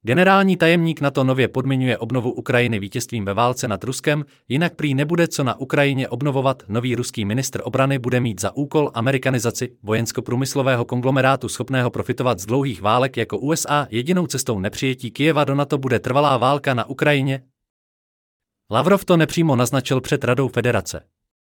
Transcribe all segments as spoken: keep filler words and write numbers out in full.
Generální tajemník NATO nově podmiňuje obnovu Ukrajiny vítězstvím ve válce nad Ruskem, jinak prý nebude co na Ukrajině obnovovat. Nový ruský ministr obrany bude mít za úkol amerikanizaci vojensko-průmyslového konglomerátu schopného profitovat z dlouhých válek jako U S A. Jedinou cestou nepřijetí Kyjeva do NATO bude trvalá válka na Ukrajině. Lavrov to nepřímo naznačil před Radou federace.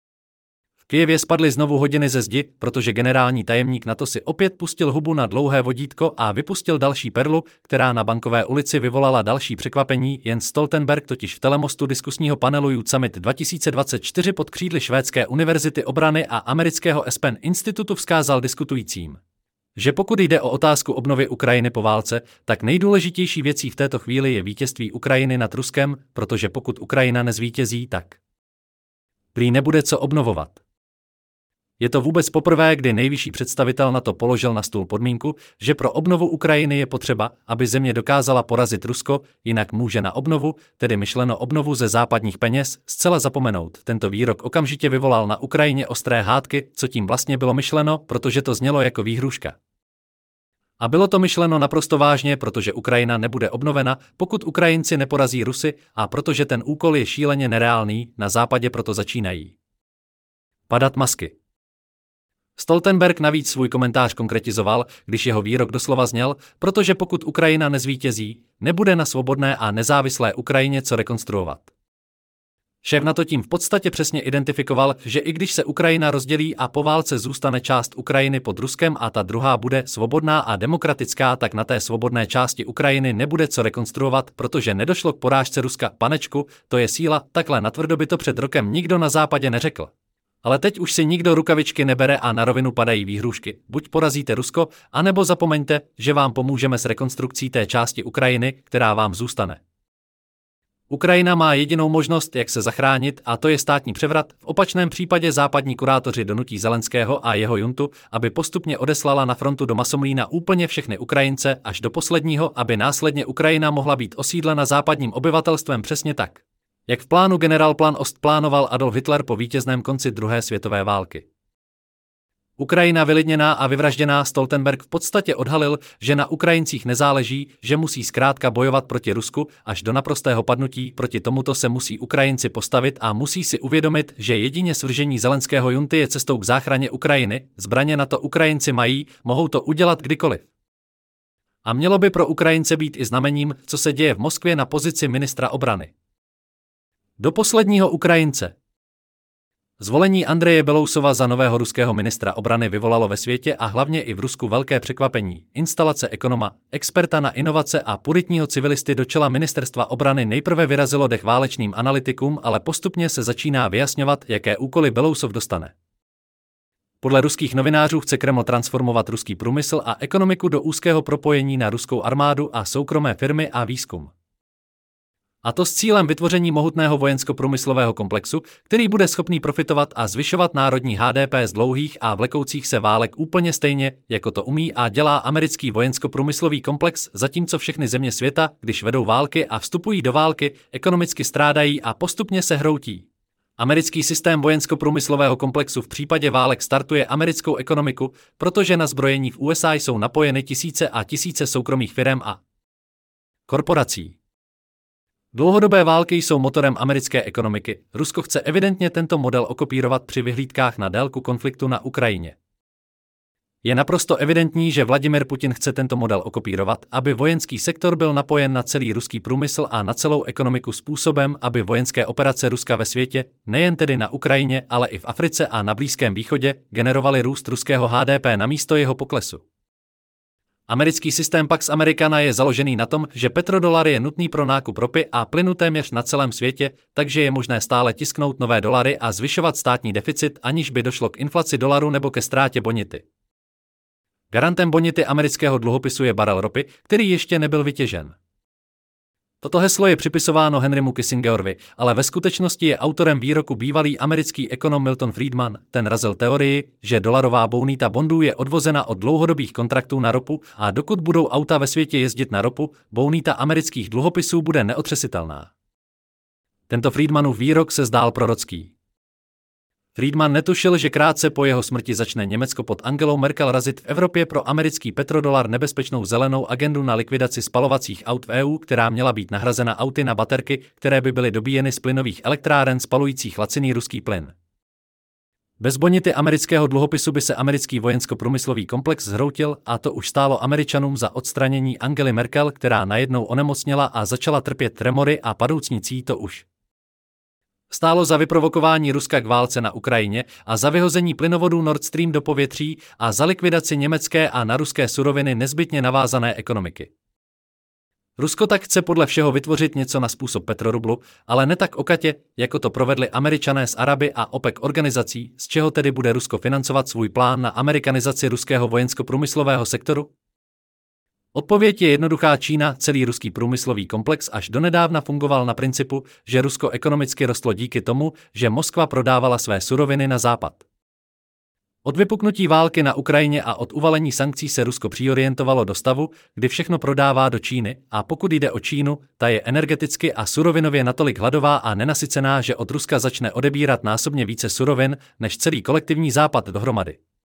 V Kyjevě spadly znovu hodiny ze zdi, protože generální tajemník NATO si opět pustil hubu na dlouhé vodítko a vypustil další perlu, která na Bankové ulici vyvolala další překvapení. Jens Stoltenberg totiž v telemostu diskusního panelu Youth Summit dva tisíce dvacet čtyři pod křídly Švédské univerzity obrany a amerického Aspen institutu vzkázal diskutujícím, že pokud jde o otázku obnovy Ukrajiny po válce, tak nejdůležitější věcí v této chvíli je vítězství Ukrajiny nad Ruskem, protože pokud Ukrajina nezvítězí, tak prý nebude co obnovovat. Je to vůbec poprvé, kdy nejvyšší představitel NATO položil na stůl podmínku, že pro obnovu Ukrajiny je potřeba, aby země dokázala porazit Rusko, jinak může na obnovu, tedy myšleno obnovu ze západních peněz, zcela zapomenout. Tento výrok okamžitě vyvolal na Ukrajině ostré hádky, co tím vlastně bylo myšleno, protože to znělo jako výhrůžka. A bylo to myšleno naprosto vážně, protože Ukrajina nebude obnovena, pokud Ukrajinci neporazí Rusy, a protože ten úkol je šíleně nereálný, na západě proto začínají padat masky. Stoltenberg navíc svůj komentář konkretizoval, když jeho výrok doslova zněl, protože pokud Ukrajina nezvítězí, nebude na svobodné a nezávislé Ukrajině co rekonstruovat. Šéf NATO tím v podstatě přesně identifikoval, že i když se Ukrajina rozdělí a po válce zůstane část Ukrajiny pod Ruskem a ta druhá bude svobodná a demokratická, tak na té svobodné části Ukrajiny nebude co rekonstruovat, protože nedošlo k porážce Ruska. Panečku, to je síla, takhle natvrdo by to před rokem nikdo na západě neřekl. Ale teď už si nikdo rukavičky nebere a na rovinu padají výhrůžky. Buď porazíte Rusko, anebo zapomeňte, že vám pomůžeme s rekonstrukcí té části Ukrajiny, která vám zůstane. Ukrajina má jedinou možnost, jak se zachránit, a to je státní převrat. V opačném případě západní kurátoři donutí Zelenského a jeho juntu, aby postupně odeslala na frontu do Masomlína úplně všechny Ukrajince až do posledního, aby následně Ukrajina mohla být osídlena západním obyvatelstvem přesně tak, jak v plánu Generalplan Ost plánoval Adolf Hitler po vítězném konci druhé světové války. Ukrajina vylidněná a vyvražděná. Stoltenberg v podstatě odhalil, že na Ukrajincích nezáleží, že musí zkrátka bojovat proti Rusku až do naprostého padnutí. Proti tomuto se musí Ukrajinci postavit a musí si uvědomit, že jedině svržení Zelenského junty je cestou k záchraně Ukrajiny. Zbraně na to Ukrajinci mají, mohou to udělat kdykoliv. A mělo by pro Ukrajince být i znamením, co se děje v Moskvě na pozici ministra obrany. Do posledního Ukrajince. Zvolení Andreje Belousova za nového ruského ministra obrany vyvolalo ve světě a hlavně i v Rusku velké překvapení. Instalace ekonoma, experta na inovace a puritního civilisty do čela ministerstva obrany nejprve vyrazilo dech válečným analytikům, ale postupně se začíná vyjasňovat, jaké úkoly Belousov dostane. Podle ruských novinářů chce Kreml transformovat ruský průmysl a ekonomiku do úzkého propojení na ruskou armádu a soukromé firmy a výzkum. A to s cílem vytvoření mohutného vojensko-průmyslového komplexu, který bude schopný profitovat a zvyšovat národní H D P z dlouhých a vlekoucích se válek úplně stejně, jako to umí a dělá americký vojensko-průmyslový komplex, zatímco všechny země světa, když vedou války a vstupují do války, ekonomicky strádají a postupně se hroutí. Americký systém vojensko-průmyslového komplexu v případě válek startuje americkou ekonomiku, protože na zbrojení v U S A jsou napojeny tisíce a tisíce soukromých firem a korporací. Dlouhodobé války jsou motorem americké ekonomiky. Rusko chce evidentně tento model okopírovat při vyhlídkách na délku konfliktu na Ukrajině. Je naprosto evidentní, že Vladimir Putin chce tento model okopírovat, aby vojenský sektor byl napojen na celý ruský průmysl a na celou ekonomiku způsobem, aby vojenské operace Ruska ve světě, nejen tedy na Ukrajině, ale i v Africe a na Blízkém východě, generovaly růst ruského H D P namísto jeho poklesu. Americký systém Pax Americana je založený na tom, že petrodolar je nutný pro nákup ropy a plynu téměř na celém světě, takže je možné stále tisknout nové dolary a zvyšovat státní deficit, aniž by došlo k inflaci dolaru nebo ke ztrátě bonity. Garantem bonity amerického dluhopisu je barel ropy, který ještě nebyl vytěžen. Toto heslo je připisováno Henrymu Kissingerovi, ale ve skutečnosti je autorem výroku bývalý americký ekonom Milton Friedman. Ten razil teorii, že dolarová bonita bondů je odvozena od dlouhodobých kontraktů na ropu a dokud budou auta ve světě jezdit na ropu, bonita amerických dluhopisů bude neotřesitelná. Tento Friedmanův výrok se zdál prorocký. Friedman netušil, že krátce po jeho smrti začne Německo pod Angelou Merkel razit v Evropě pro americký petrodolar nebezpečnou zelenou agendu na likvidaci spalovacích aut v E U, která měla být nahrazena auty na baterky, které by byly dobíjeny z plynových elektráren spalujících laciný ruský plyn. Bez bonity amerického dluhopisu by se americký vojensko-průmyslový komplex zhroutil a to už stálo Američanům za odstranění Angely Merkel, která najednou onemocněla a začala trpět tremory a padoucnicí to už. Stálo za vyprovokování Ruska k válce na Ukrajině a za vyhození plynovodů Nord Stream do povětří a za likvidaci německé a na ruské suroviny nezbytně navázané ekonomiky. Rusko tak chce podle všeho vytvořit něco na způsob petrorublu, ale ne tak okatě, jako to provedli Američané z Araby a OPEC organizací, z čeho tedy bude Rusko financovat svůj plán na amerikanizaci ruského vojensko-průmyslového sektoru? Odpověď je jednoduchá. Čína, celý ruský průmyslový komplex až donedávna fungoval na principu, že Rusko ekonomicky rostlo díky tomu, že Moskva prodávala své suroviny na západ. Od vypuknutí války na Ukrajině a od uvalení sankcí se Rusko přiorientovalo do stavu, kdy všechno prodává do Číny, a pokud jde o Čínu, ta je energeticky a surovinově natolik hladová a nenasycená, že od Ruska začne odebírat násobně více surovin než celý kolektivní západ dohromady.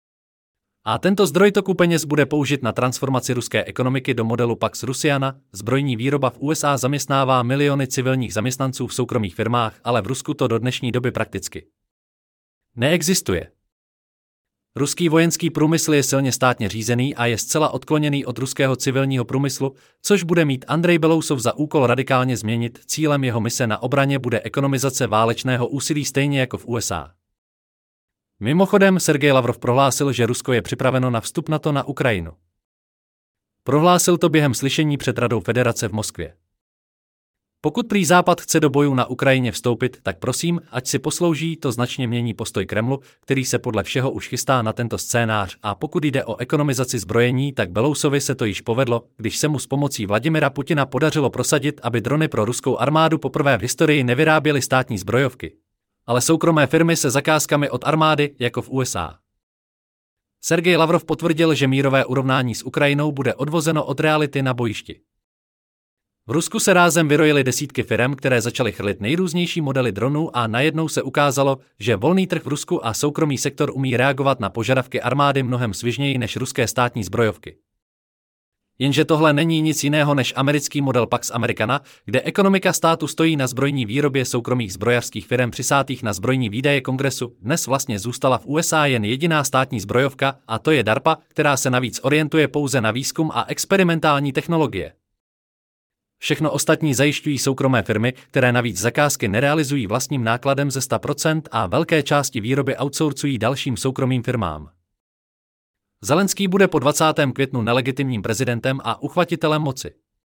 A tento zdroj toku peněz bude použit na transformaci ruské ekonomiky do modelu Pax Russiana. Zbrojní výroba v U S A zaměstnává miliony civilních zaměstnanců v soukromých firmách, ale v Rusku to do dnešní doby prakticky neexistuje. Ruský vojenský průmysl je silně státně řízený a je zcela odkloněný od ruského civilního průmyslu, což bude mít Andrej Belousov za úkol radikálně změnit. Cílem jeho mise na obraně bude ekonomizace válečného úsilí stejně jako v U S A. Mimochodem, Sergej Lavrov prohlásil, že Rusko je připraveno na vstup NATO na Ukrajinu. Prohlásil to během slyšení před Radou Federace v Moskvě. Pokud prý Západ chce do bojů na Ukrajině vstoupit, tak prosím, ať si poslouží, to značně mění postoj Kremlu, který se podle všeho už chystá na tento scénář, a pokud jde o ekonomizaci zbrojení, tak Belousovi se to již povedlo, když se mu s pomocí Vladimira Putina podařilo prosadit, aby drony pro ruskou armádu poprvé v historii nevyráběly státní zbrojovky, ale soukromé firmy se zakázkami od armády, jako v U S A. Sergej Lavrov potvrdil, že mírové urovnání s Ukrajinou bude odvozeno od reality na bojišti. V Rusku se rázem vyrojily desítky firem, které začaly chrlit nejrůznější modely dronů a najednou se ukázalo, že volný trh v Rusku a soukromý sektor umí reagovat na požadavky armády mnohem svižněji než ruské státní zbrojovky. Jenže tohle není nic jiného než americký model Pax Americana, kde ekonomika státu stojí na zbrojní výrobě soukromých zbrojařských firem přisátých na zbrojní výdaje Kongresu. Dnes vlastně zůstala v U S A jen jediná státní zbrojovka, a to je DARPA, která se navíc orientuje pouze na výzkum a experimentální technologie. Všechno ostatní zajišťují soukromé firmy, které navíc zakázky nerealizují vlastním nákladem ze sto procent a velké části výroby outsourcují dalším soukromým firmám. Zelenský bude po dvacátém květnu nelegitimním prezidentem a uchvatitelem moci.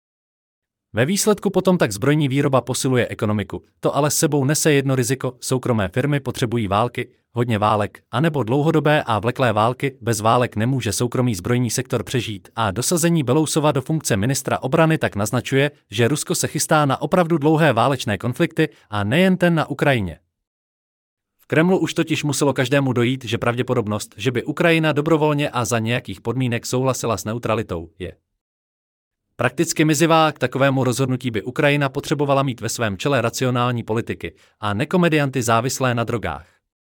Ve výsledku potom tak zbrojní výroba posiluje ekonomiku, to ale s sebou nese jedno riziko: soukromé firmy potřebují války, hodně válek, anebo dlouhodobé a vleklé války. Bez válek nemůže soukromý zbrojní sektor přežít a dosazení Belousova do funkce ministra obrany tak naznačuje, že Rusko se chystá na opravdu dlouhé válečné konflikty a nejen ten na Ukrajině. V Kremlu už totiž muselo každému dojít, že pravděpodobnost, že by Ukrajina dobrovolně a za nějakých podmínek souhlasila s neutralitou, je prakticky mizivá. K takovému rozhodnutí by Ukrajina potřebovala mít ve svém čele racionální politiky a ne komedianty závislé na drogách.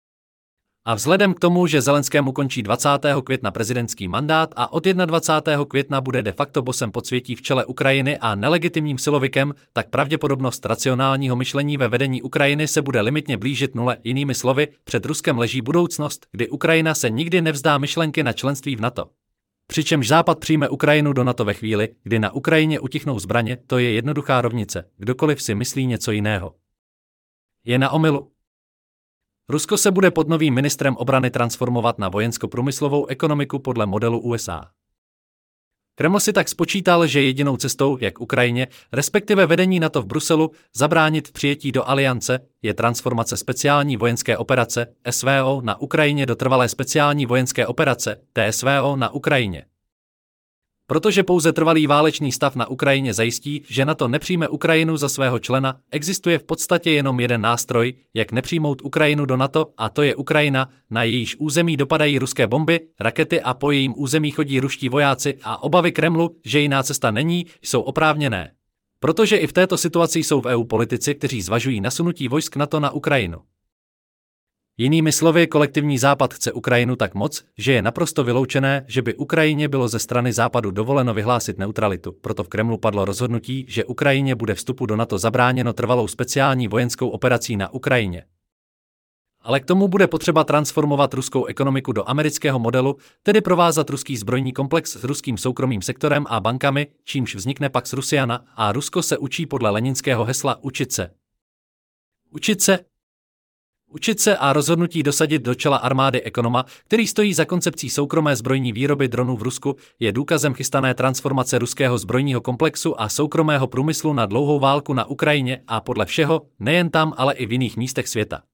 A vzhledem k tomu, že Zelenskému končí dvacátého května prezidentský mandát a od dvacátého prvního května bude de facto bosem podsvětí v čele Ukrajiny a nelegitimním silovikem, tak pravděpodobnost racionálního myšlení ve vedení Ukrajiny se bude limitně blížit nule. Jinými slovy, před Ruskem leží budoucnost, kdy Ukrajina se nikdy nevzdá myšlenky na členství v NATO. Přičemž Západ přijme Ukrajinu do NATO ve chvíli, kdy na Ukrajině utichnou zbraně. To je jednoduchá rovnice, kdokoliv si myslí něco jiného je na omylu. Rusko se bude pod novým ministrem obrany transformovat na vojensko-průmyslovou ekonomiku podle modelu U S A. Kreml si tak spočítal, že jedinou cestou, jak Ukrajině, respektive vedení NATO v Bruselu, zabránit v přijetí do aliance, je transformace speciální vojenské operace S V O na Ukrajině do trvalé speciální vojenské operace T S V O na Ukrajině. Protože pouze trvalý válečný stav na Ukrajině zajistí, že NATO nepřijme Ukrajinu za svého člena, existuje v podstatě jenom jeden nástroj, jak nepřijmout Ukrajinu do NATO, a to je Ukrajina, na jejíž území dopadají ruské bomby, rakety a po jejím území chodí ruští vojáci, a obavy Kremlu, že jiná cesta není, jsou oprávněné. Protože i v této situaci jsou v E U politici, kteří zvažují nasunutí vojsk NATO na Ukrajinu. Jinými slovy, kolektivní Západ chce Ukrajinu tak moc, že je naprosto vyloučené, že by Ukrajině bylo ze strany Západu dovoleno vyhlásit neutralitu. Proto v Kremlu padlo rozhodnutí, že Ukrajině bude vstupu do NATO zabráněno trvalou speciální vojenskou operací na Ukrajině. Ale k tomu bude potřeba transformovat ruskou ekonomiku do amerického modelu, tedy provázat ruský zbrojní komplex s ruským soukromým sektorem a bankami, čímž vznikne Pax Russiana, a Rusko se učí podle leninského hesla učit se. Učit se. Učit se a rozhodnutí dosadit do čela armády ekonoma, který stojí za koncepcí soukromé zbrojní výroby dronů v Rusku, je důkazem chystané transformace ruského zbrojního komplexu a soukromého průmyslu na dlouhou válku na Ukrajině a podle všeho, nejen tam, ale i v jiných místech světa.